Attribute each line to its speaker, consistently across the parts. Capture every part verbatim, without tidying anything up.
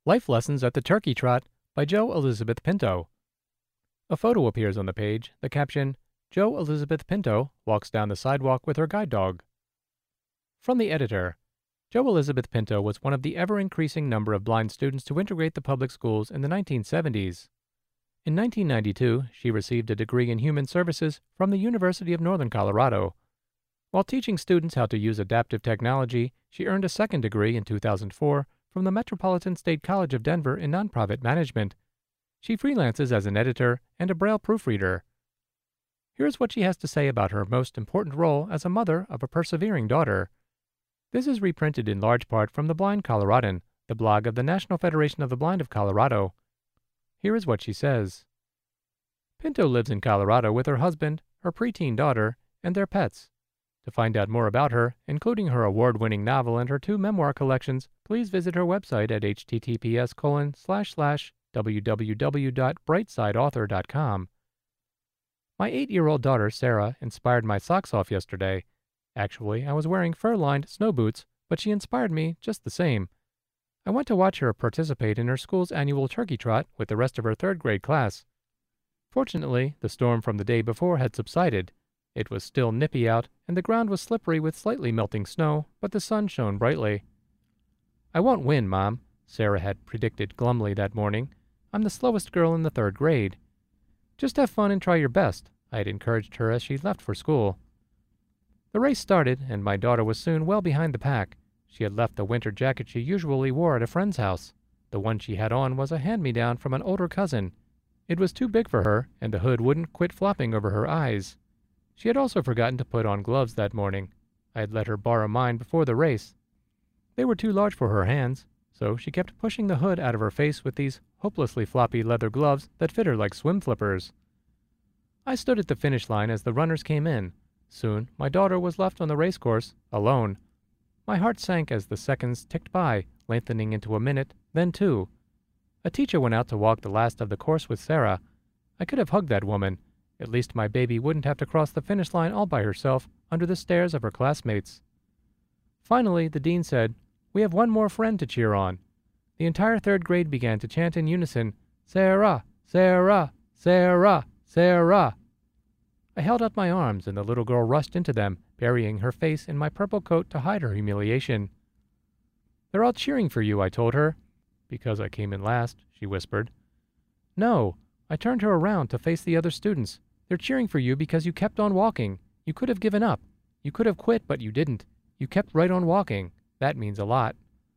Speaker 1: Life Lessons at the Turkey Trot by Jo Elizabeth Pinto. A photo appears on the page, the caption, Jo Elizabeth Pinto walks down the sidewalk with her guide dog. From the editor, Jo Elizabeth Pinto was one of the ever-increasing number of blind students to integrate the public schools in the nineteen seventies. In nineteen ninety-two, she received a degree in Human Services from the University of Northern Colorado. While teaching students how to use adaptive technology, she earned a second degree in two thousand four from the Metropolitan State College of Denver in nonprofit management. She freelances as an editor and a Braille proofreader. Here's what she has to say about her most important role as a mother of a persevering daughter. This is reprinted in large part from The Blind Coloradan, the blog of the National Federation of the Blind of Colorado. Here is what she says. Pinto lives in Colorado with her husband, her preteen daughter, and their pets. To find out more about her, including her award-winning novel and her two memoir collections, please visit her website at https colon slash slash www dot brightsideauthor dot com. My eight-year-old daughter, Sarah, inspired my socks off yesterday. Actually, I was wearing fur-lined snow boots, but she inspired me just the same. I went to watch her participate in her school's annual turkey trot with the rest of her third-grade class. Fortunately, the storm from the day before had subsided. It was still nippy out, and the ground was slippery with slightly melting snow, but the sun shone brightly. I won't win, Mom, Sarah had predicted glumly that morning. I'm the slowest girl in the third grade. Just have fun and try your best, I had encouraged her as she left for school. The race started, and my daughter was soon well behind the pack. She had left the winter jacket she usually wore at a friend's house. The one she had on was a hand-me-down from an older cousin. It was too big for her, and the hood wouldn't quit flopping over her eyes. She had also forgotten to put on gloves that morning. I had let her borrow mine before the race. They were too large for her hands, so she kept pushing the hood out of her face with these hopelessly floppy leather gloves that fit her like swim flippers. I stood at the finish line as the runners came in. Soon, my daughter was left on the racecourse, alone. My heart sank as the seconds ticked by, lengthening into a minute, then two. A teacher went out to walk the last of the course with Sarah. I could have hugged that woman. At least my baby wouldn't have to cross the finish line all by herself under the stares of her classmates. Finally, the dean said, "We have one more friend to cheer on." The entire third grade began to chant in unison, "Sarah! Sarah! Sarah! Sarah!" I held out my arms, and the little girl rushed into them, burying her face in my purple coat to hide her humiliation. "They're all cheering for you," I told her. "Because I came in last," she whispered. "No." I turned her around to face the other students. "They're cheering for you because you kept on walking. You could have given up. You could have quit, but you didn't. You kept right on walking. That means a lot."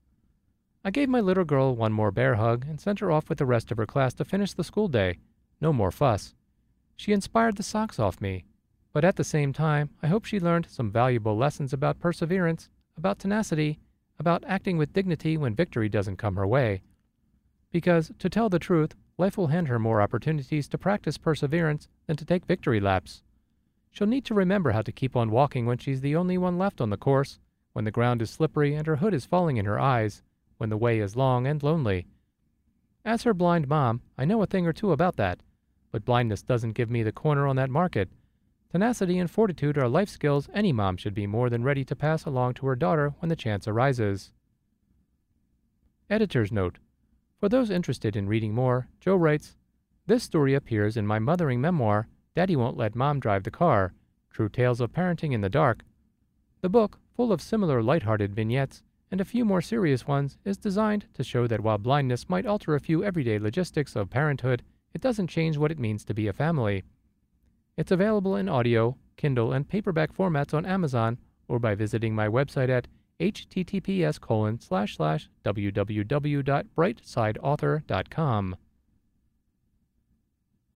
Speaker 1: I gave my little girl one more bear hug and sent her off with the rest of her class to finish the school day. No more fuss. She inspired the socks off me. But at the same time, I hope she learned some valuable lessons about perseverance, about tenacity, about acting with dignity when victory doesn't come her way. Because, to tell the truth, life will hand her more opportunities to practice perseverance than to take victory laps. She'll need to remember how to keep on walking when she's the only one left on the course, when the ground is slippery and her hood is falling in her eyes, when the way is long and lonely. As her blind mom, I know a thing or two about that, but blindness doesn't give me the corner on that market. Tenacity and fortitude are life skills any mom should be more than ready to pass along to her daughter when the chance arises. Editor's note. For those interested in reading more, Jo writes, "This story appears in my mothering memoir, Daddy Won't Let Mom Drive the Car, True Tales of Parenting in the Dark. The book, full of similar lighthearted vignettes and a few more serious ones, is designed to show that while blindness might alter a few everyday logistics of parenthood, it doesn't change what it means to be a family." It's available in audio, Kindle, and paperback formats on Amazon or by visiting my website at https colon slash slash www dot brightsideauthor dot com.